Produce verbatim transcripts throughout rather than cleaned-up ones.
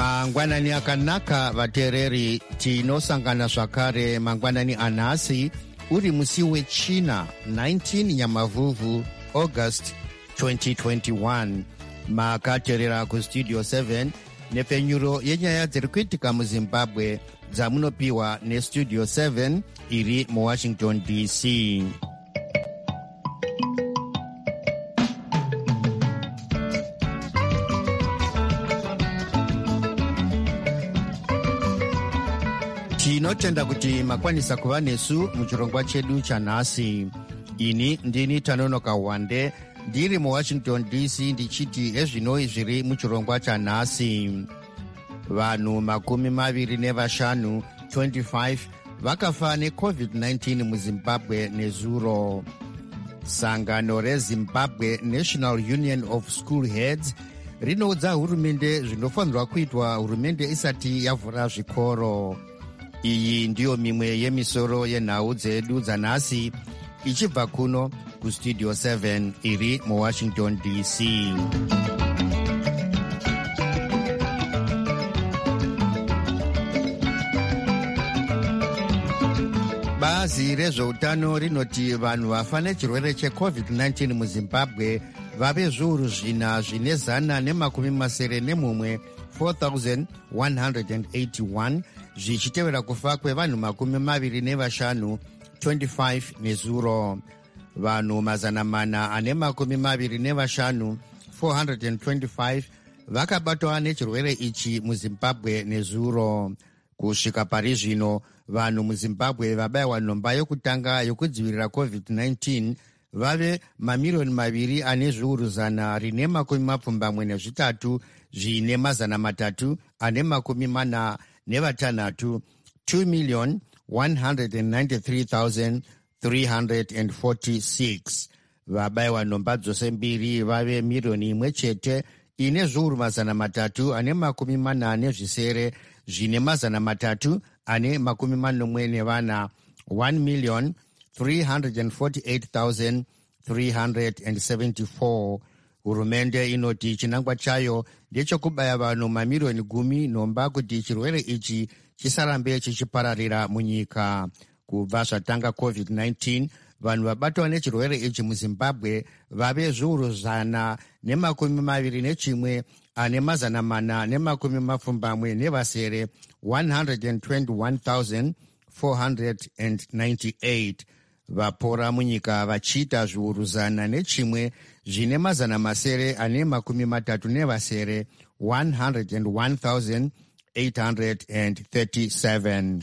mangwanani akanaka vateereri, tinosangana zvakare mangwanani anhasi uri musi wechina tisa nyamavhuvhu August twenty twenty-one. Makateerera kustudio seven nepfenyuro yenyaya dziri kuitika muzimbabwe dzamunopiwa nestudio seven iri muwashington D C. Tinotenda kuti makwanisa kuva nesu muchirongwa chedu chanhasi. Ini ndini Tanonoka Wande ndiri muwashington D C ndichiti ezvinoi zviri muchirongwa chanhasi. Vanhu makumi maviri nevashanu twenty-five vakafa necovid nineteen muzimbabwe nezuro. Sangano reZimbabwe National Union of School Heads rinoudza hurumende zvinofanirwa kuitwa hurumende isati yavhura zvikoro. Iyi ndiyo mimwe yemisoro yenhau dzedu dzanhasi ichibva kuno kustudio seven iri muwashington D C. Bazi rezveutano rinoti vanhu vafa nechirwere checovid nineteen muzimbabwe vave zviuru zvina zvine zana nemakumi masere nemumwe four thousand one hundred eighty-one zvichitevera kufa kwevanhu makumi maviri nevashanu twenty-five nezuro. Vanhu mazana mana ane makumi maviri nevashanu four hundred twenty-five vakabatwa nechirwere ichi muzimbabwe nezuro. Kusvika pari zvino vanhu muzimbabwe vabayiwa nhomba yokutanga yokudzivirira covid nineteen vave mamiriyoni maviri ane zviuru zana rine makumi mapfumbamwe nezvitatu zvine mazana matatu ane makumi mana nevatanhatu two million one hundred ninety-three thousand three hundred forty-six. Vabayiwa nhomba dzose mbiri vave miriyoni imwe chete ine zviuru mazana matatu ane makumi mana nezvisere zvine mazana matatu ane makumi manomwe nevana one million three hundred forty-eight thousand three hundred seventy-four. Hurumende inoti chinangwa chayo ndechokubaya vanhu mamiriyoni gumi nhomba kuti chirwere ichi chisarambe chichipararira munyika. Kubva zvatanga covid nineteen vanhu vabatwa nechirwere ichi muzimbabwe vave zviuru zana nemakumi maviri nechimwe ane mazana mana nemakumi mapfumbamwe nevasere one hundred twenty-one thousand four hundred ninety-eight. Vapora munyika vachiita zviuru zana nechimwe zvine mazana masere ane makumi matatu nevasere one hundred one thousand eight hundred thirty-seven.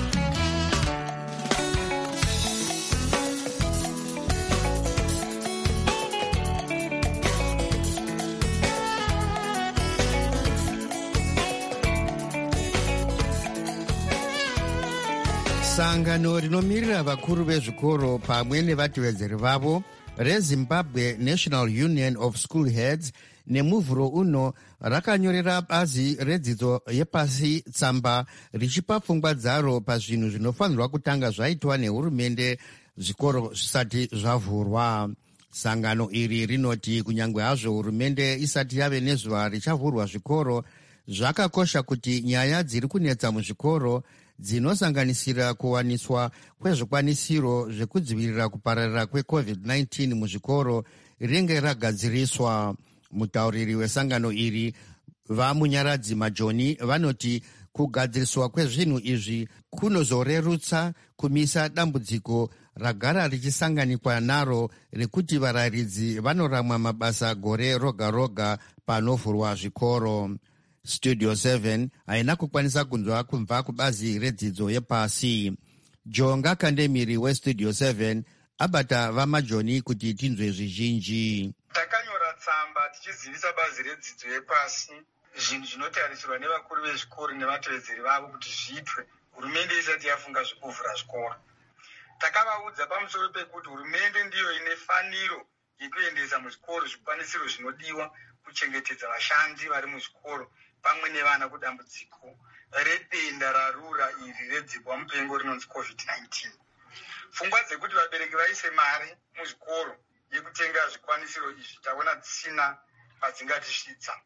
Sangano rinomirira vakuru vezvikoro pamwe nevatevedzeri vavo reZimbabwe National Union of School Heads nemuvhuro uno rakanyorera bazi redzidzo yepasi tsamba richipa pfungwa dzaro pazvinhu zvinofanirwa kutanga zvaitwa nehurumende zvikoro zvisati zvavhurwa. Sangano iri rinoti kunyange hazvo hurumende isati yave nezuva richavhurwa zvikoro, zvakakosha kuti nyaya dziri kunetsa muzvikoro dzinosanganisira kuwaniswa kwezvikwanisiro zvekudzivirira kupararira kwecovid nineteen muzvikoro ringe ragadziriswa. Mutauriri wesangano iri vamunyaradzi majoni vanoti kugadziriswa kwezvinhu izvi kunozorerutsa kumisa dambudziko ragara richisanganikwa naro rekuti varayiridzi vanoramwa mabasa gore roga roga panovhurwa zvikoro. Studio seven haina kukwanisa kunzwa kubva kubazi redzidzo yepasi. Jonga Kandemiri westudio seven abata vamajoni kuti tinzwe zvizhinji. Takanyora tsamba tichizivisa bazi redzidzo yepasi zvinhu zvinotarisirwa nevakuru vezvikoro nevatevedzeri vavo kuti zviitwe hurumende isati yafunga zvekuvhura zvikoro. Takavaudza pamusoro pekuti hurumende ndiyo ine faniro yekuendesa muzvikoro zvikwanisiro zvinodiwa kuchengetedza vashandi vari muzvikoro pamwe nevana kudambudziko redenda rarura iri redzihwa mupengo rinonzi covid nineteen. Pfungwa dzekuti vabereki vaise mari muzvikoro yekutenga zvikwanisiro izvi taona dzisina padzingatisvitsa.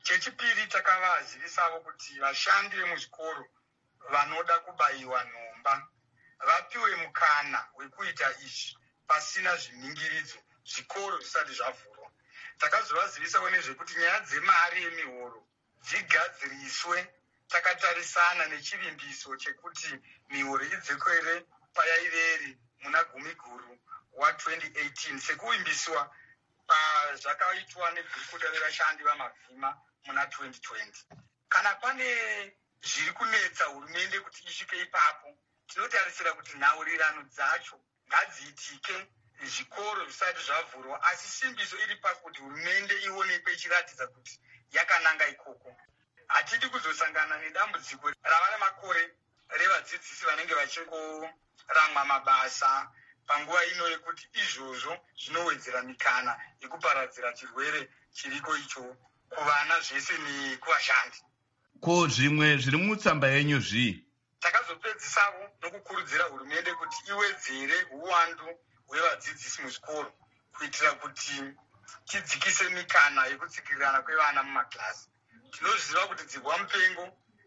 Chechipiri takavazivisavo kuti vashandi vemuzvikoro vanoda kubayiwa nhomba vapiwe mukana wekuita izvi pasina zviningiridzo zvikoro zvisati zvavhurwa. Takazovazivisawo nezvekuti nyaya dzemari yemihoro dzigadziriswe takatarisana nechivimbiso chekuti mihoro idzokere payaiveri muna gumi guru wa twenty eighteen sekuvimbiswa pazvakaitwa negurukota revashandi vamavhima muna twenty twenty. Kana pane zviri kunetsa hurumende kuti isvike ipapo, tinotarisira kuti nhaurirano dzacho ngadziitike zvikoro zvisati zvavhurwa, asi simbiso iri pakuti hurumende ionekwe ichiratidza kuti yakananga ikoko. Hatidi kuzosangana nedambudziko rava nemakore revadzidzisi vanenge vachingoramwa mabasa panguva ino yekuti izvozvo zvinowedzera mikana yekuparadzira chirwere chiriko icho kuvana zvese nekuvashandi. Ko zvimwe zviri mutsamba yenyu zvii? Takazopedzisavo nokukurudzira hurumende kuti iwedzere uwandu hwevadzidzisi muzvikoro kuitira kuti tidzikise mikana yekutsikirirana kwevana mumakilasi. Tinoziva kuti dzihwa mupengo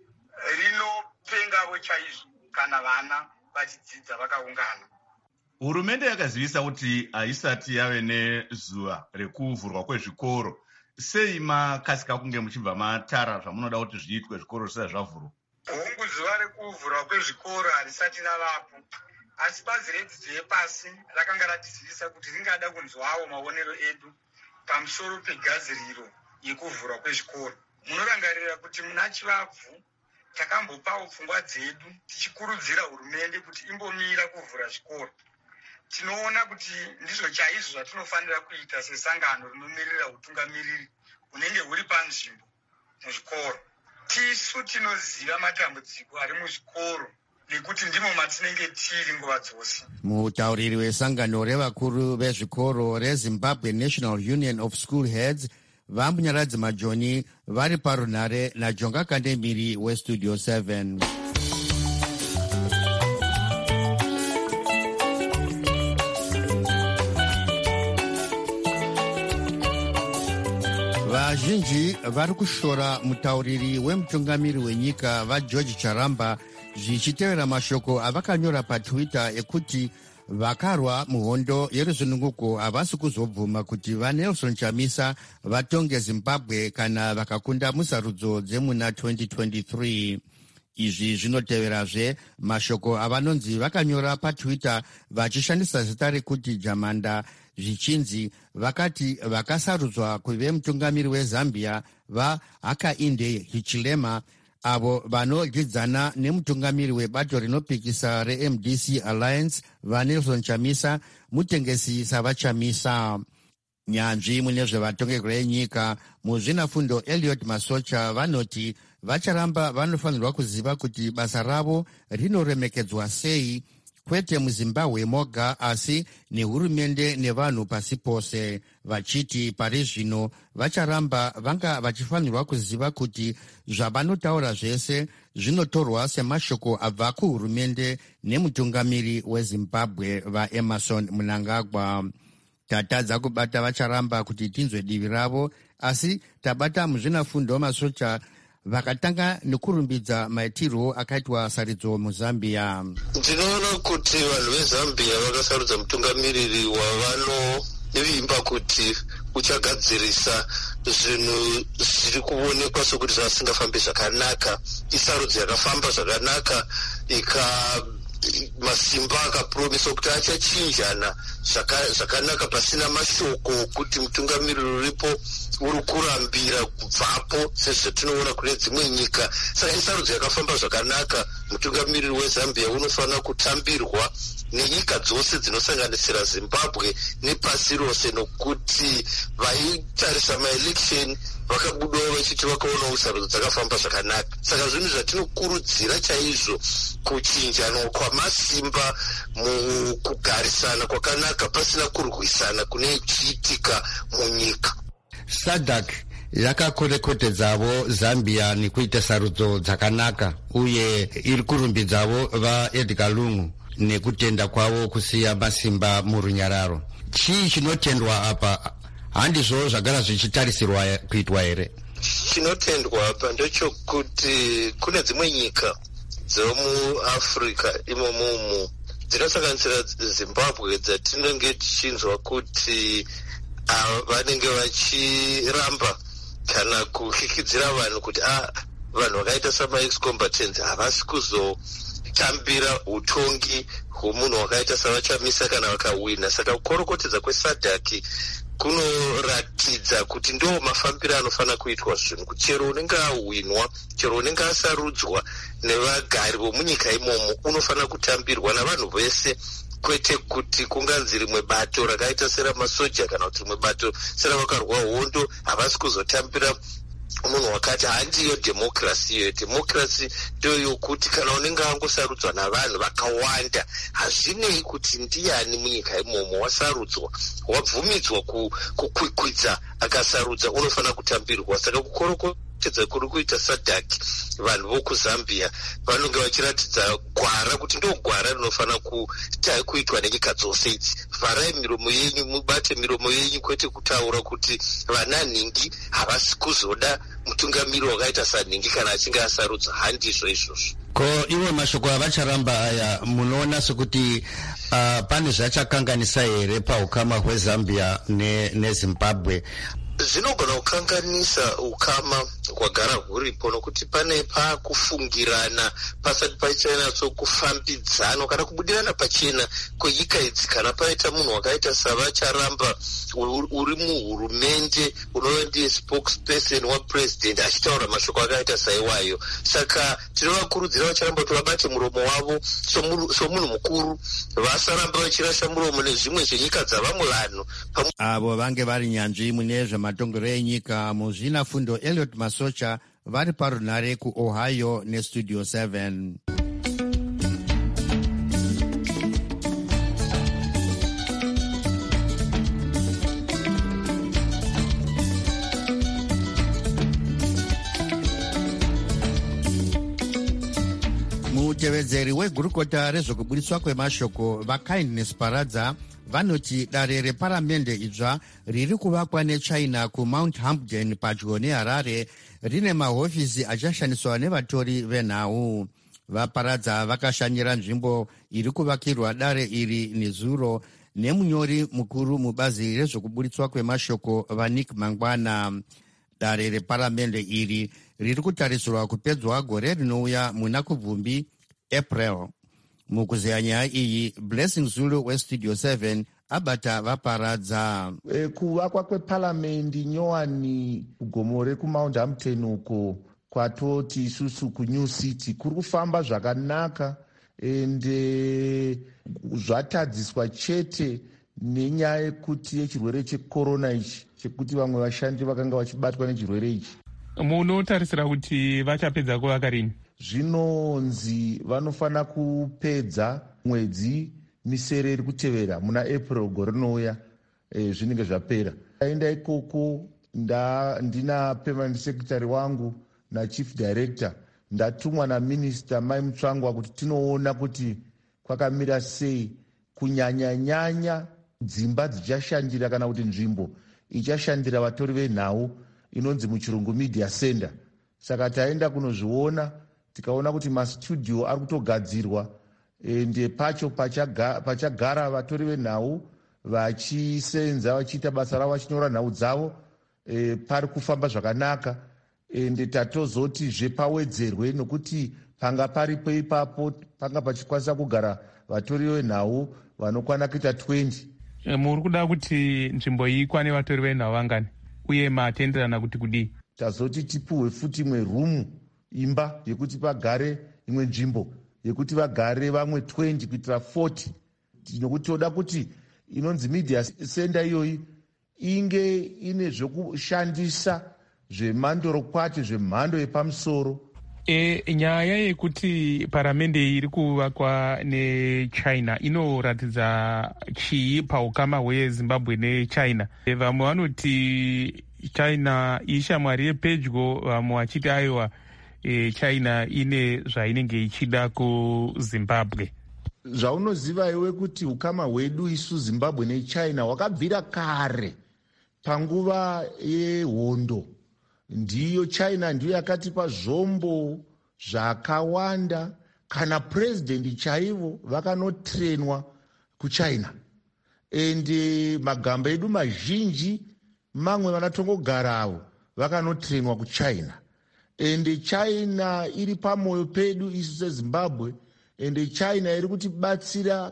rinopengavo chaizvo kana vana vachidzidza vakaungana. Hurumende yakazivisa kuti haisati yave nezuva rekuvhurwa kwezvikoro. Sei makasika kunge muchibva matara zvamunoda kuti zviitwe zvikoro zvisati zvavhurwa? Hongu zuva rekuvhurwa kwezvikoro harisati ravapo, asi bazi redzidzo yepasi rakanga ratizivisa kuti ringada kunzwawo maonero edu pamusoro pegadziriro yekuvhurwa kwezvikoro. Munorangarira kuti muna Chivabvu takambopawo pfungwa dzedu tichikurudzira hurumende kuti imbomira kuvhura zvikoro. Tinoona kuti ndizvo chaizvo zvatinofanira kuita sesangano rinomirira utungamiriri unenge huri panzvimbo muzvikoro. Tisu tinoziva matambudziko ari muzvikoro nekuti ndimo matinenge tiri nguva dzose. Mutauriri wesangano revakuru vezvikoro reZimbabwe National Union of School Heads Vampunyaradzi Majoni vari parunhare naJonga Kandemiri weStudio seven. Vazhinji vari kushora mutauriri wemutungamiri wenyika vaGeorge Charamba zvichitevera mashoko avakanyora paTwitter ekuti vakarwa muhondo yeruzununguko havasi kuzobvuma kuti vaNelson Chamisa vatonge Zimbabwe kana vakakunda musarudzo dzemuna twenty twenty-three. Izvi zvinoteverazve mashoko avanonzi vakanyora paTwitter vachishandisa zita rekuti Jamanda zvichinzi vakati vakasarudzwa kuve mutungamiri weZambia vaHakainde Hichilema avo vanodyidzana nemutungamiri webato rinopikisa reM D C Alliance vaNelson Chamisa mutengesi savachamisa. Nyanzvi mune zvevatongerwa enyika muzvinafundo Elliot Masocha vanoti vacharamba vanofanirwa kuziva kuti basa ravo rinoremekedzwa sei, kwete muZimbabwe moga asi nehurumende nevanhu pasi pose, vachiti pari zvino vacharamba vanga vachifanirwa kuziva kuti zvavanotaura zvese zvinotorwa semashoko abva kuhurumende nemutungamiri weZimbabwe vaEmerson Mnangagwa. Tatadza kubata vacharamba kuti tinzwe divi ravo, asi tabata muzvinafundo Masocha vakatanga nekurumbidza maitirwo akaitwa sarudzo muZambia. Ndinoona kuti vanhu veZambia vakasarudza mutungamiriri wavanovimba kuti uchagadzirisa zvinhu zviri kuonekwa sokuti zvasingafambi zvakanaka. Isarudzo yakafamba zvakanaka, ika masimba akapromisa kuti achachinjana zvakanaka pasina mashoko okuti mutungamiriri uripo uri kurambira kubvapo sezvatinoona kune dzimwe nyika. Saka isarudzo yakafamba zvakanaka. Mutungamiriri weZambia unofanira kutambirwa nenyika dzose dzinosanganisira Zimbabwe nepasi rose, nokuti vaitarisa maelection vakabudawo vachiti vakaonawo sarudzo dzakafamba zvakanaka. Saka zvinhu zvatinokurudzira chaizvo kuchinjanwa kwamasimba mukugarisana kwakanaka pasina kurwisana kune chiitika munyika. SADC yakakorekotedzavo Zambia nekuita sarudzo dzakanaka uye iri kurumbidzavo vaEdgar Lungu nekutenda kwavo kusiya masimba murunyararo. Chii chinotendwa apa? Handizvo zvagara zvichitarisirwa kuitwa here? chinotendwa apa ndechokuti kune dzimwe nyika dzemuafrica imomomo dzinosanganisira Zimbabwe dzatinenge tichinzwa kuti vanenge vachiramba kana kuhikidzira vanhu kuti ah vanhu vakaita samaex combatants havasi kuzotambira utongi hwomunhu wakaita savachamisa kana vakawina. Saka kukorokotedza kwesadhaki kunoratidza kuti ndo mafambiro anofanira kuitwa zvinhu, kuti chero unenge awinwa, chero unenge asarudzwa nevagari vomunyika imomo unofanira kutambirwa navanhu vese, kwete kuti kunganzi rimwe bato rakaita seramasoja kana kuti rimwe bato seravakarwa hondo havasi kuzotambira munhu wakati. Handiyo dhemokirasi iyo. Dhemokirasi ndiyo yokuti kana unenge angosarudzwa navanhu vakawanda, hazvinei kuti ndiani munyika imomo, wasarudzwa, wabvumidzwa kukwikwidza akasarudza, unofanira kutambirwa. Saka kukorokotedza kuri kuita sadhaki vanhu vokuzambia vanonge vachiratidza gwara kuti ndo gwara rinofanira kuitwa nenyika dzose idzi. Vharai miromo yenyu, mubate miromo yenyu, kwete kutaura kuti vananhingi havasi kuzoda mutungamiri wakaita sanhingi kana achinge asarudza. Handizvo izvozvo. Ko iwe mashoko avacharamba aya munoona sekuti uh, pane zvachakanganisa here paukama hwezambia nezimbabwe? Zvinogona kukanganisa ukama hwagara huripo, nokuti pane pakufungirana pasati pachanatso kufambidzana kana kubudirana pachena kwenyika idzi. Kana paita munhu wakaita savacharamba uri muhurumende unova ndiye spokesperson wapresident achitaura mashoko akaita saiwayo. Saka tinovakurudzira vacharamba kuti vabate muromo wavo somunhu mukuru, vasaramba vachirasha muromo nezvimwe zvenyika dzavamulano. Avo vange vari nyanzvi mune zvematongero enyika muzvina fundo Elliot Masocha vari parunhare kuOhio nestudio seven. Mutevedzeri wegurukota rezvokubudiswa kwemashoko vaKindness Paradza vanoti dare reparamende idzva riri kuvakwa neChina kuMount Hampden padyo neHarare rine mahofisi achashandiswa nevatori venhau. Vaparadza vakashanyira nzvimbo iri kuvakirwa dare iri nezuro nemunyori mukuru mubazi rezvokubudiswa kwemashoko vaNick Mangwana. Dare reparamende iri riri kutarisirwa kupedzwa gore rinouya muna kubvumbi April. Mukuzeya nyaya iyi Blessing Zulu westudio seven abata vaparadza. E, kuvakwa kweparamendi nyowani kugomo rekumount Hampton uko kwatoti isusu kuNew City kuri kufamba zvakanaka, ende zvatadziswa chete nenyaya yekuti yechirwere chekorona ichi, chekuti vamwe vashandi vakanga vachibatwa nechirwere ichi. Munotarisira kuti vachapedza kuvaka rini? Zvinonzi vanofanira kupedza mwedzi misere iri kutevera muna April gore rinouya, e, zvinenge zvapera. Aenda ikoko nda ndina permanent secretary wangu na chief director, ndatumwa na minister Mai Mutsvangwa kuti tinoona kuti kwakamira sei, kunyanya nyanya dzimba dzichashandira kana kuti nzvimbo ichashandira vatori venhau inonzi muchirungu media center. Saka taenda kunozviona tikaona kuti mastudio ari kutogadzirwa, ende pacho pachagara, pachagara vatori venhau vachisenza vachiita basa ravo vachinyora nhau dzavo, e, pari kufamba zvakanaka, ende tatozoti zvepawedzerwe nokuti panga paripo ipapo panga pachikwanisa kugara vatori venhau vanokwana kuita twenty. E, muri kuda kuti nzvimbo iyi ikwane vatori venhau vangani uye matenderana kuti kudii? Tazoti tipuhwe futi imwe rumu, imba yekuti pagare imwe nzvimbo yekuti vagare vamwe twenty kuitira forty, nokuti toda kuti inonzi media center iyoyi inge ine zvekushandisa zvemandorokwati zvemhando yepamusoro. E, nyaya yekuti paramende iri kuvakwa neChina inoratidza chii paukama hweZimbabwe neChina? E, vamwe vanoti China ishamwari yepedyo, vamwe vachiti aiwa e, China ine zvainenge ichida kuZimbabwe. Zvaunoziva iwe kuti ukama hwedu isu Zimbabwe neChina hwakabvira kare panguva yehondo ndiyo China ndiyo yakatipa zvombo zvakawanda. Kana purezidendi chaivo vakanotrenwa kuchina, ende magamba edu mazhinji mamwe vanatongogarawo vakanotrenwa kuchina, ende China iri pamoyo pedu isu seZimbabwe, ende China iri kutibatsira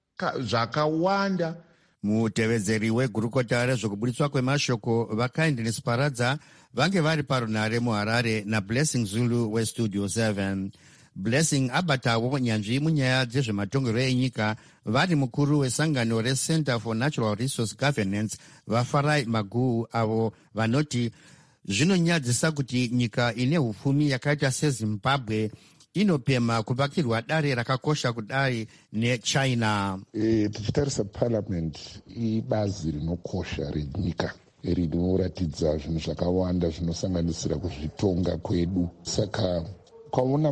zvakawanda. Mutevedzeri wegurukota rezvokubudiswa kwemashoko vaKindness Paradza vange vari parunare muHarare naBlessing Zulu weStudio seven. Blessing abatawo nyanzvi munyaya dzezvematongerwo enyika vari mukuru wesangano reCenter for Natural Resource Governance vaFarai Maguwu, avo vanoti zvinonyadzisa kuti nyika ine hupfumi yakaita seZimbabwe inopema kuvakirwa dare rakakosha kudai neChina. E, tichitarisa parliament ibazi rinokosha renyika rinoratidza zvinhu zvakawanda zvinosanganisira kuzvitonga kwedu. Saka kwaona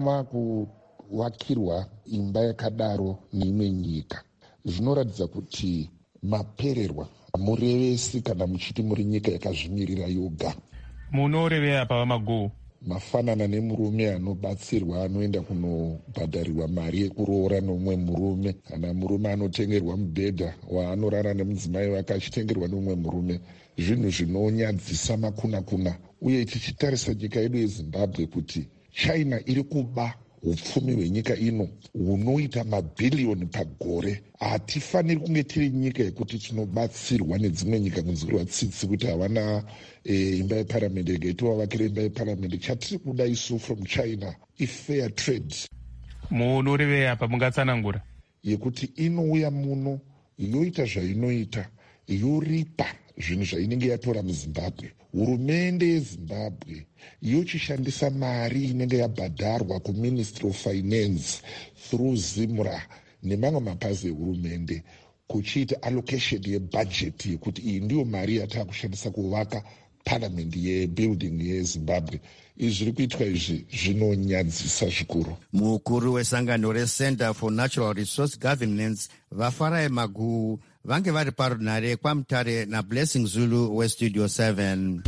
makuvakirwa imba yakadaro neimwe nyika zvinoratidza kuti mapererwa murevesi kana muchiti muri nyika yakazvimirira yoga. Munoreveya pa Maguwu? Mafanana nemurume anobatsirwa anoenda kunobhadharirwa mari yekuroora nomumwe murume, kana murume anotengerwa mubhedha waanorara nemudzimai wake achitengerwa nomumwe murume. Zvinhu zvinonyadzisa makuna kuna. Uye tichitarisa nyika yedu yeZimbabwe kuti China iri kuba hupfumi hwenyika ino hunoita mabhiliyoni pagore. Hatifaniri kunge tiri nyika yekuti tinobatsirwa nedzimwe nyika kunzwirwa tsitsi kuti havana e, imba yeparamende igaitowavakira imba yeparamende. Chatiri kuda isu from China ifair trade. Munoreveya apa mungatsanangura? Yekuti inouya muno yoita zvainoita yoripa zvinhu zvainenge yatora muZimbabwe. Hurumende yeZimbabwe yochishandisa mari inenge yabhadharwa kuMinistry of Finance through ZIMRA nemamwe mapazi ehurumende kuchiita allocation yebudget yekuti iyi ndiyo mari yatava kushandisa kuvaka parliament yebuilding yeZimbabwe. Izvi zviri kuitwa izvi zvinonyadzisa zvikuru. Mukuru wesangano reCenter for Natural Resource Governance vaFarai Maguwu vange vari parunare kwaMutare naBlessing Zulu weStudio seven.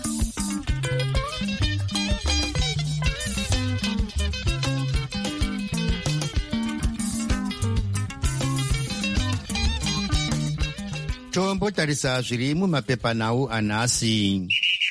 Tombotarisa zviri mumapepanhau anhasi.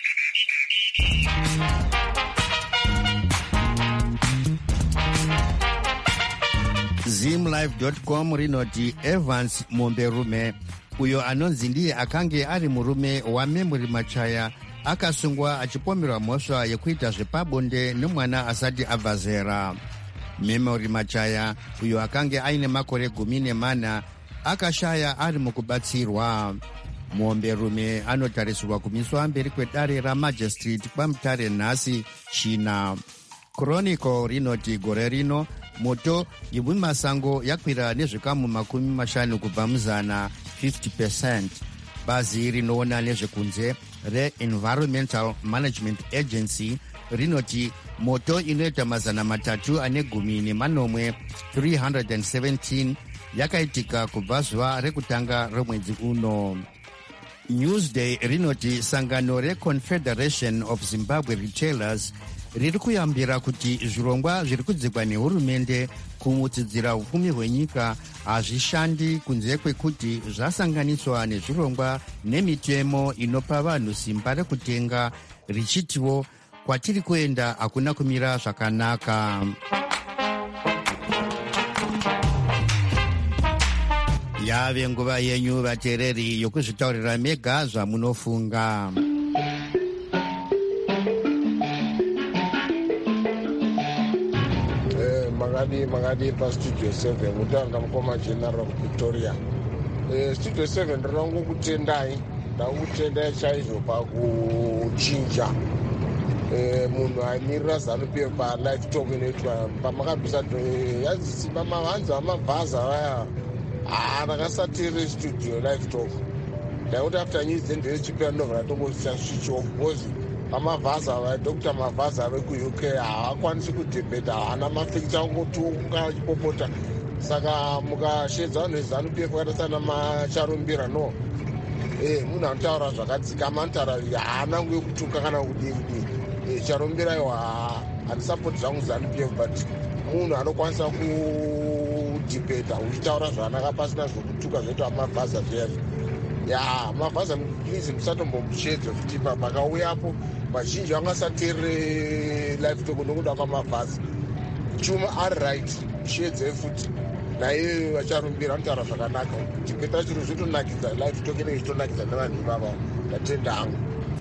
zimlive dot com rinoti Evans Momberume, uyo anonzi ndiye akange ari murume waMemory Machaya, akasungwa achipomerwa mhosva yekuita zvepabonde nemwana asati abva zera. Memory Machaya, uyo akange aine makore gumi nemana, akashaya ari mukubatsirwa. Momberume anotarisirwa kumiswa mberi kwedare ramajistrate kwaMutare nhasi china. Chronicle rinoti gore rino moto yemumasango yakwira nezvikamu makumi mashanu kubva muzana fifty percent. Bazi rinoona nezvekunze reEnvironmental Management Agency rinoti moto inoita mazana matatu ane gumi nemanomwe three hundred seventeen yakaitika kubva zuva rekutanga romwedzi uno. Newsday rinoti sangano reConfederation of Zimbabwe Retailers riri kuyambira kuti zvirongwa zviri kudzikwa nehurumende kumutsidzira upfumi hwenyika hazvishandi kunze kwekuti zvasanganiswa nezvirongwa nemitemo inopa vanhu simba rekutenga, richitiwo kwatiri kuenda hakuna kumira zvakanaka. Yave nguva yenyu vateereri yokuzvitaurira mega zvamunofunga. Makadi makadi pa Studio seven mutanga mukoma general Victoria. Eh, Studio seven rinongo kutendai ndakutendai chaizvo pakuchinja eh, munhu aimirira ZANU-P F pa live talk inoitwa pamakabvisa yazisi pamavanza amabhaza vaya ndakasatire studio live talk ndaikuti after news ndechipera ndobva ndatombosisa switch off because amavhaza vadoctor mavhaza veku-U K havakwanisi kudhebheta, havana mafekita kungotunga achipopota. Saka mukashedza vanhu veZANU-P F vakaita sana macharumbira no eh munhu anotaura zvakadzikama anotaura haana nguye kutuka kana kudini. charombera iwa handisapoti zvangu zanu p f but munhu anokwanisa kudhibheta uchitaura zvakanaka pasina zvokutuka zvoita mabhaza zviyani ya mabhaza please musatombomushedze futi makauyapo vazhinji vangasateerere life talk nokuda kwamabhazi chuma ari right mushedze futi naye vacharumbira anotaura zvakanaka kudhibheta chiro zvotonakidza life talk inenge ichitonakidza nevanhu ivava ndatenda hangu.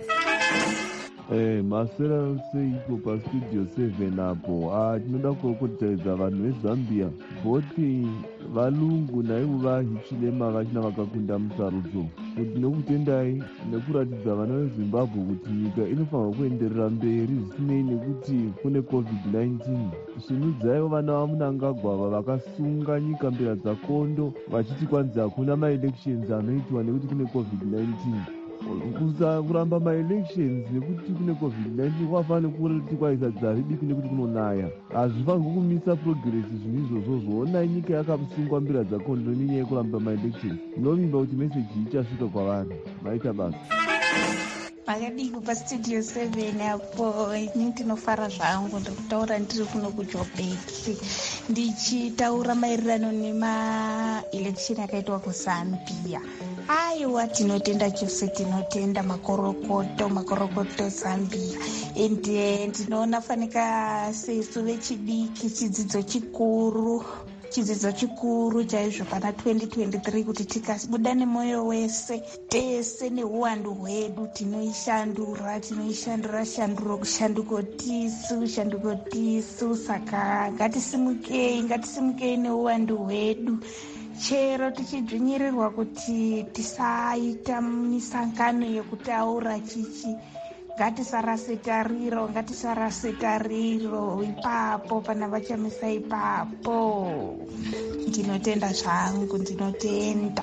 Eh, masera seiko pastudio seven apo ah, tinoda kukotaidza vanhu vezambia bhoti valungu naivo vahichilema vachina vakakunda musarudzo kuti nekutendai nekuratidza vana vezimbabwe kuti nyika inofanirwa kuenderera mberi zvisinei nekuti kune covid nineteen. Sunudzaivo vana vamunangagwava vakasunga nyika mbera dzakondo vachiti kwanzi hakuna maelections anoitwa nekuti kune covid nineteen. Kuramba maelections nekuti kune covid nineteen kwafanira kuti kwaisa dzaridiku nekuti kunonaya hazvifanirwi kumisa progress zvinhu izvozvo. Onai nyika yakasungwa mbira dzakondo nenyaya yekuramba maelections. Ndinovimba kuti meseji ichasvika kwavanhu. Maita basa makadiko pastudio seven apo ini ndinofara zvangu ndikutaura ndiri kuno kujobeki ndichitaura maererano nemaelection akaitwa kuzambia. Aiwa, tinotenda chose, tinotenda makorokoto makorokoto Zambia ende ndinoona fanika sesu vechidiki chidzidzo chikuru chidzidzo chikuru chaizvo pana twenty twenty-three kuti tikabuda nemoyo wese tese neuwandu hwedu tinoishandura tinoishandura shanduro kushanduko tisu shanduko tisu. Saka ngatisimukei ngatisimukei neuwandu hwedu chero tichidzvinyirirwa kuti tisaita misangano yekutaura chichi. Ngatisarase tariro ngatisarase tariro ipapo pana vachamisa ipapo. Ndinotenda zvangu ndinotenda.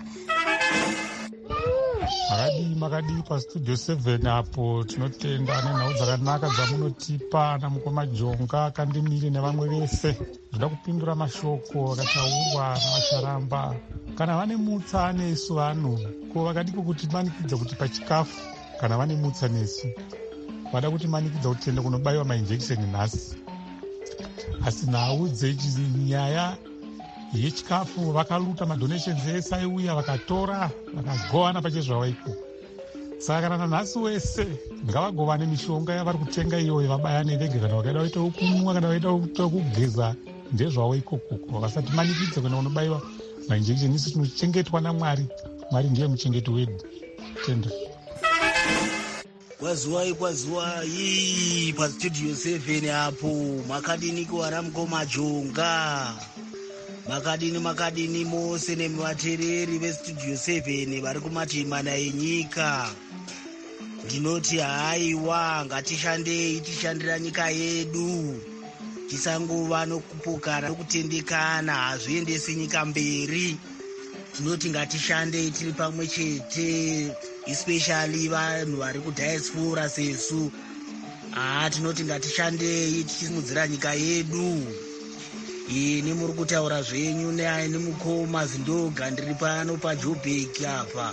Makadii makadii pastudio seven apo tinotenda nenhau dzakanaka dzamunotipa ana mukoma Jonga Kandimire nevamwe vese. Ndoda kupindura mashoko akataurwa navacharamba kana vane mutsa nesu vanhu ko vakadiko kuti manikidza kuti pachikafu kana vane mutsa nesu vada kuti manikidza kuti tiende kunobayiwa mainjekisheni nhasi. Asi nhau dzenyaya yechikafu vakaluta madonations ese aiuya vakatora vakagovana pachezvavaiko. Saka kana nhasi wese ngavagovane mishonga yavari kutenga iyoyo vabayane vege kana vakaida kuita ukumwa kana vaida kuita kugeza ndezvavo ikokoko vakasati manikidza kana unobayiwa mainjekisheni. Isu tinochengetwa naMwari. Mwari ndiye muchengeti wedu. Tenda kwazuwai kwazuwai pastudio seven apo makadini kuwana mukoma Jonga makadini makadini mose nevateereri vestudio seven vari kumatimana enyika. Ndinoti haiwa ngatishandei tishandira nyika yedu tisangova nokupokana nokutendekana hazviendesi nyika mberi. Tinoti ngatishandei tiri pamwe chete especially vanhu vari kudiaspora sesu. Ah, tinoti ngatishandei tichimudzira nyika yedu. Ini muri kutaura zvenyu nemukoma Zindoga ndiri pano paJoburg apa.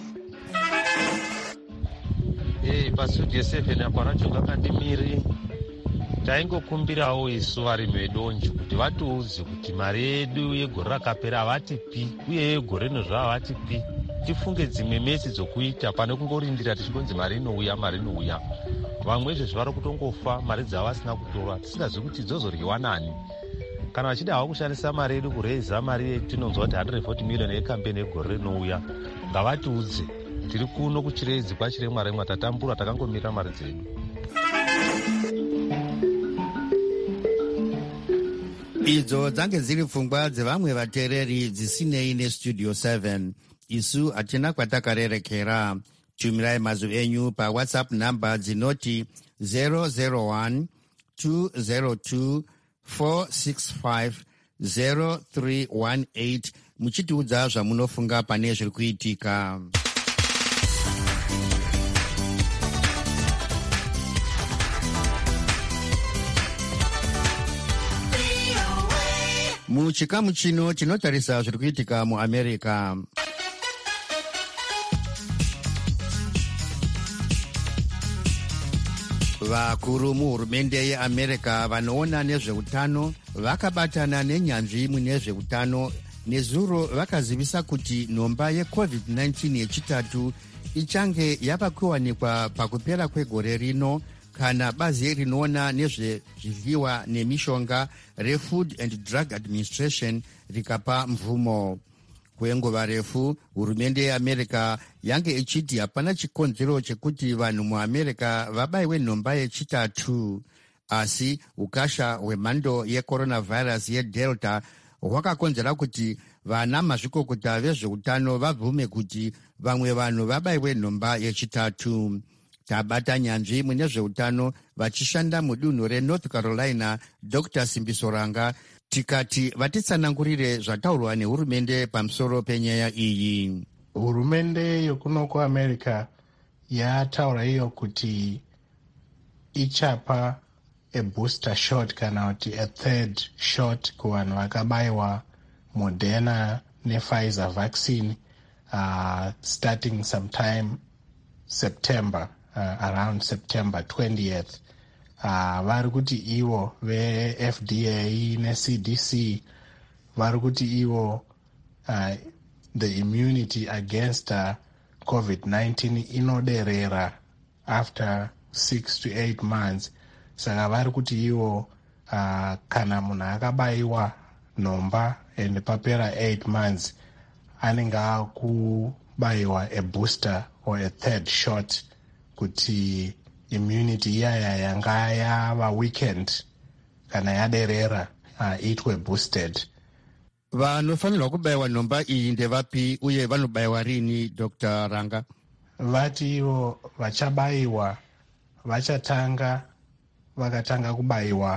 Eh, pastudio seven apa Jonga Kandimire taingokumbirawo isu varimi vedonje kuti vatiudze kuti mari yedu yegore rakapera havatipi uye yegore rino havatipi. Tifunge dzimwe mesi dzokuita pane kungorindira tichingonzi mari inouya mari inouya. Vamwe izvezvi vari kutongofa mari dzavo vasina kutora tisingazivi kuti dzozoryiwa nani. Kana vachida havo kushandisa mari yedu kureza mari yedu tinonzwa kuti one hundred forty million yekambeni yegore rinouya ngavatiudze. Tiri kuno kuchirezi kwachiremwa remwa tatambura takangomirira mari dzedu. Idzo dzange dziri pfungwa dzevamwe vateereri dzisinei nestudio seven. Isu hatina kwatakarerekera. Tumirai mazwi enyu pawhatsapp namba dzinoti zero zero one two zero two four six five zero three one eight muchitiudza zvamunofunga pane zviri kuitika. Muchikamu chino tinotarisa zviri kuitika muAmerica. vakuru muhurumende yeamerica vanoona nezveutano vakabatana nenyanzvi mune zveutano nezuro vakazivisa kuti nhomba yecovid nineteen yechitatu ichange yava kuwanikwa pakupera kwegore rino kana bazi rinoona nezvezvidyiwa nemishonga refood and drug administration rikapa mvumo. Kwenguva refu hurumende yeamerica yange ichiti hapana chikonzero chekuti vanhu muamerica vabayiwe nhomba yechitatu, asi ukasha hwemhando yecoronavirus yedelta hwakakonzera kuti vana mazvikokota vezveutano vabvume kuti vamwe vanhu vabayiwe nhomba yechitatu. Tabata nyanzvi mune zveutano vachishanda mudunhu renorth carolina Doctor Simbisoranga tikati vatitsanangurire zvataurwa nehurumende pamusoro penyaya iyi. Hurumende yokuno kuamerica yataura iyo kuti ichapa a booster shot kana kuti a third shot kuvanhu vakabayiwa Moderna nePfizer vaccine uh, starting sometime September, uh, around September twentieth. Uh, vari kuti ivo ve-F D A ne-C D C vari kuti ivo uh, the immunity against uh, COVID nineteen inoderera after six to eight months. Saka vari kuti ivo uh, kana munhu akabayiwa nhomba and papera eight months anenge akubayiwa a booster or a third shot kuti immunity iyaya yanga yava weekend kana yaderera uh, itwe boosted. Vanofanirwa kubayiwa nhomba iyi ndevapi uye vanobayiwa rini, Doctor Ranga? Vati ivo vachabayiwa vachatanga vakatanga kubayiwa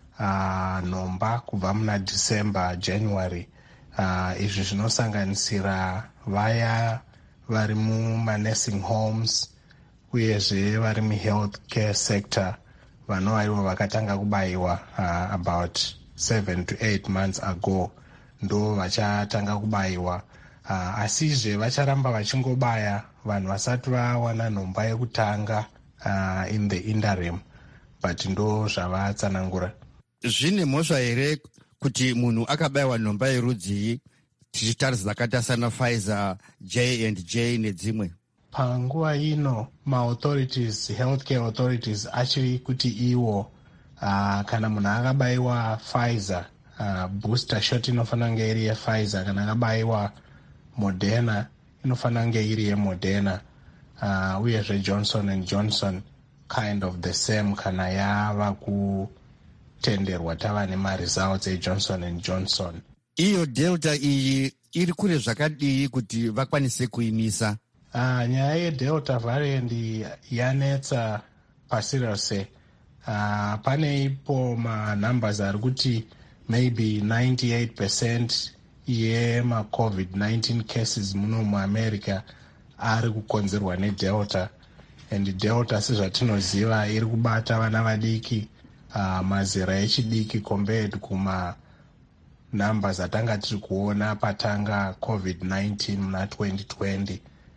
uh, nhomba kubva muna December, January. Uh, izvi zvinosanganisira vaya vari muma-nursing homes uyezve vari mu-health care sector vanova ivo vakatanga kubayiwa uh, about seven to eight months ago ndo vachatanga kubayiwa uh, asizve vacharamba vachingobaya vanhu vasati vawana nhomba yekutanga uh, in the interim, but ndo zvavatsanangura. Zvine mhosva here kuti munhu akabayiwa nhomba yerudzii tichitarisa dzakaita sana Pfizer, J and J nedzimwe? Panguva ino ma-authorities, healthcare authorities achiri kuti iwo uh, kana munhu akabayiwa Pfizer uh, booster shot inofanira kunge iri yePfizer, kana akabayiwa Moderna inofanira kunge iri yeModerna, uh, uyezve Johnson and Johnson kind of the same kana yava kutenderwa tava nema-results eJohnson and Johnson. Iyo delta iyi iri kure zvakadii kuti vakwanise kuimisa? Uh, nyaya yedelta variant yanetsa pasi rose. Uh, pane ipo manumbers ari kuti maybe ninety-eight percent yema-covid nineteen cases muno muamerica ari kukonzerwa nedelta, and delta sezvatinoziva iri kubata vana vadiki uh, mazera echidiki compared kuma numbers atanga tiri kuona patanga covid nineteen muna twenty twenty.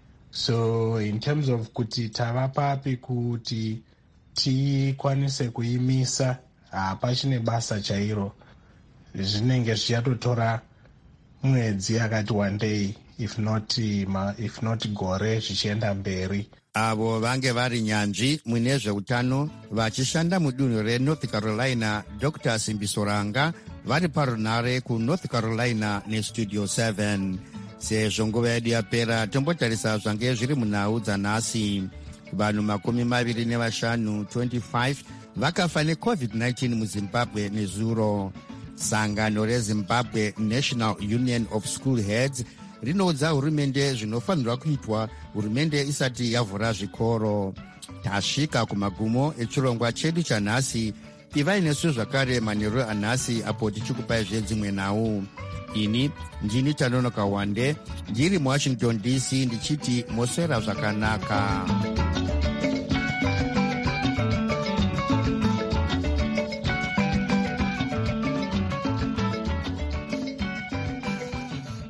So in terms of kuti tava papi kuti tikwanise kuimisa, hapachine basa chairo, zvinenge zvichatotora mwedzi yakati wandei if not, if not gore zvichienda mberi. Avo vange vari nyanzvi mune zveutano vachishanda mudunhu reNorth Carolina Doctor Simbisoranga vari parunhare kuNorth Carolina neStudio seven. Sezvo nguva yedu yapera tombotarisa zvange zviri munhau dzanhasi. Vanhu makumi maviri nevashanu twenty-five vakafa necovid nineteen muZimbabwe nezuro. Sangano reZimbabwe National Union of School Heads rinoudza hurumende zvinofanirwa kuitwa hurumende isati yavhura zvikoro. Tasvika kumagumo echirongwa chedu chanhasi. Ivai nesu zvakare manheru anhasi apo tichikupai zvedzimwe nhau. Ini ndini Tanonoka Wande ndiri muWashington D C ndichiti moswera zvakanaka.